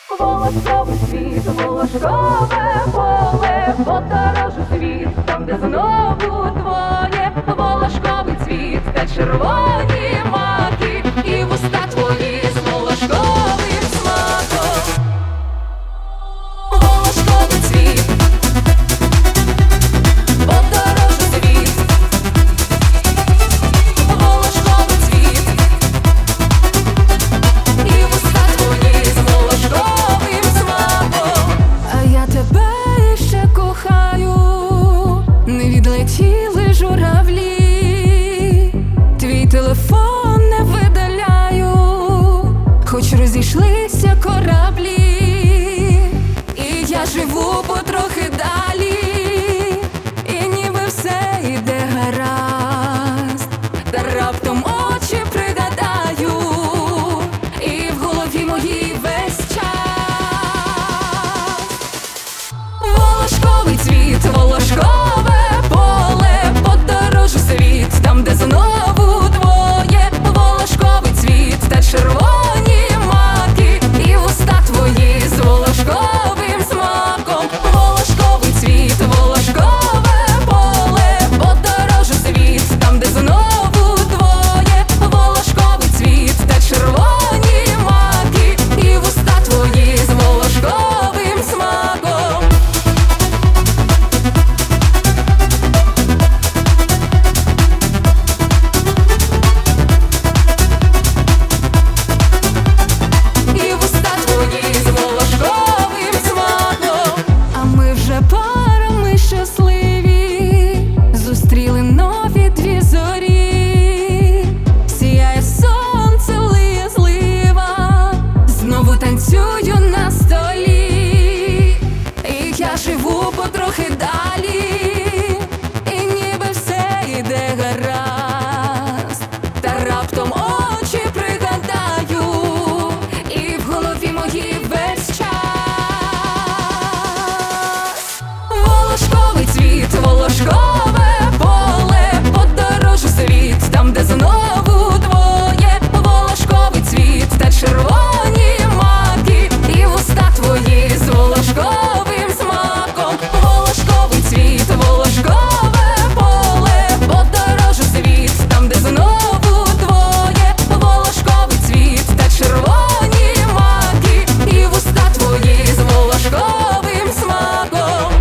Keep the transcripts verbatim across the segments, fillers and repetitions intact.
Волошковий світ, волошкове поле, подорожу світ, там, де знову двоє. Волошковий цвіт та червоні маки, і вуста твої з волошковим смаком. Волошковий цвіт, подорожу світ, волошковий цвіт, і вуста твої з волошковим смаком. А я тебе ще кохаю, не відлетіли журавлі, твій телефон не видаляю, хоч розійшлися кораблі, і я живу потрохи далі, і ніби все йде гаразд, та раптом очі пригадаю, і в голові моїй весь час. Волошковий цвіт, волошкове поле, подорожу світ, там, де знову двоє. Волошковий цвіт та червоні маки, і вуста твої з волошковим смаком. Волошковий цвіт, волошкове поле, подорожу світ, там, де знову двоє. Волошковий цвіт та червоні маки, і вуста твої з волошковим смаком. І вуста твої з волошковим смаком. А ми вже парами щасливі, зустріли нові дві зорі. Сіяє сонце, лиє злива, знову танцюю на столі, і я живу потрохи далі, і ніби все йде гаразд, та раптом очі пригадаю, і в голові моїй весь час. Волошковий цвіт, волошкове поле, подорожу світ, там, де знову двоє. Волошковий цвіт та червоні маки, і вуста твої з волошковим смаком. Волошковий цвіт, волошкове поле, подорожу світ, там, де знову двоє. Волошковий цвіт та червоні маки, і вуста твої з волошковим смаком.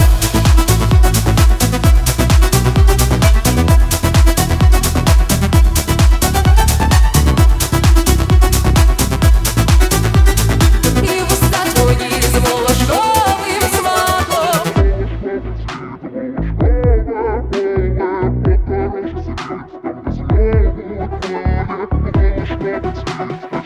І вуста твої з волошковим смаком. Волошкове поле, подорожу світ, там, де знову двоє. Волошковий цвіт